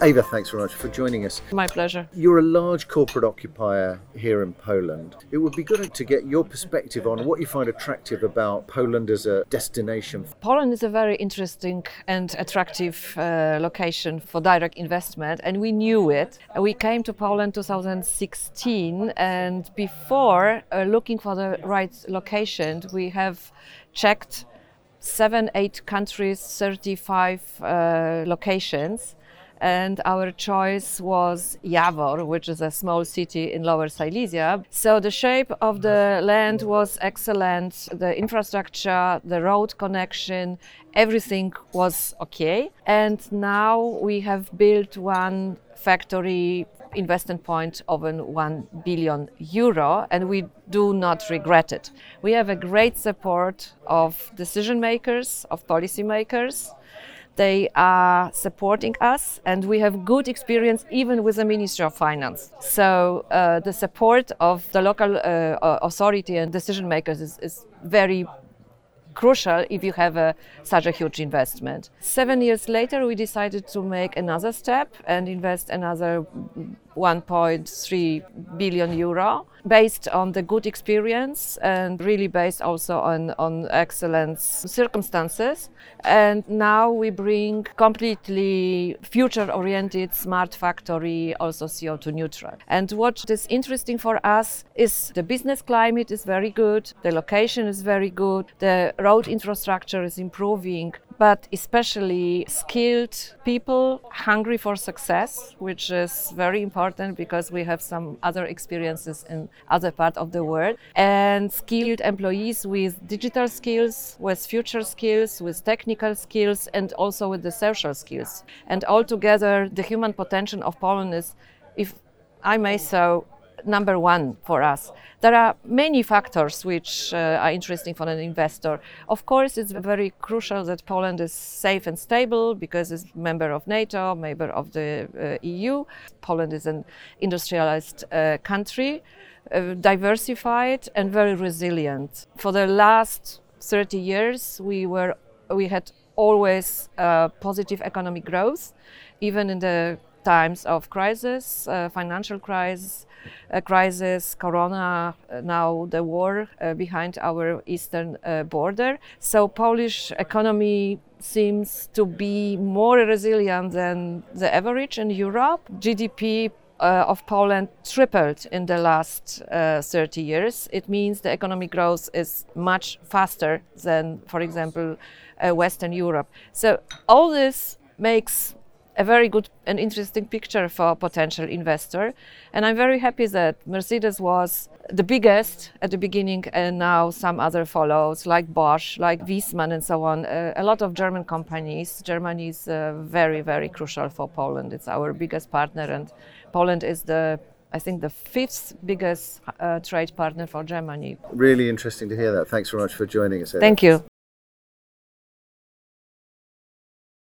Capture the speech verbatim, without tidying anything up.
Ava, thanks very much for joining us. My pleasure. You're a large corporate occupier here in Poland. It would be good to get your perspective on what you find attractive about Poland as a destination. Poland is a very interesting and attractive uh, location for direct investment, and we knew it. We came to Poland two thousand sixteen, and before uh, looking for the right location, we have checked seven, eight countries, thirty-five uh, locations. And our choice was Jawor, which is a small city in Lower Silesia. So the shape of the land was excellent, the infrastructure, the road connection, everything was okay. And now we have built one factory investment point of one billion euro, and we do not regret it. We have a great support of decision makers, of policy makers. They are supporting us, and we have good experience even with the Ministry of Finance. So uh, the support of the local uh, authority and decision makers is, is very crucial if you have a, such a huge investment. Seven years later, we decided to make another step and invest another one point three billion euro based on the good experience and really based also on, on excellent circumstances. And now we bring completely future-oriented smart factory, also C O two neutral. And what is interesting for us is the business climate is very good, the location is very good, the road infrastructure is improving, but especially skilled people hungry for success, which is very important because we have some other experiences in other parts of the world, and skilled employees with digital skills, with future skills, with technical skills, and also with the social skills. And altogether, the human potential of Poland is, if I may so, number one for us. There are many factors which uh, are interesting for an investor. Of course, it's very crucial that Poland is safe and stable because it's a member of NATO, member of the uh, E U. Poland is an industrialized uh, country, uh, diversified and very resilient. For the last thirty years, we were we had always uh, positive economic growth, even in the times of crisis, uh, financial crisis, uh, crisis, Corona, uh, now the war uh, behind our eastern uh, border. So Polish economy seems to be more resilient than the average in Europe. G D P uh, of Poland tripled in the last uh, thirty years. It means the economic growth is much faster than, for example, uh, Western Europe. So all this makes a very good and interesting picture for a potential investor. And I'm very happy that Mercedes was the biggest at the beginning, and now some other follows, like Bosch, like Wiesmann, and so on. Uh, a lot of German companies. Germany is uh, very, very crucial for Poland. It's our biggest partner, and Poland is the I think the fifth biggest uh, trade partner for Germany. Really interesting to hear that. Thanks very much for joining us. Ed. Thank you.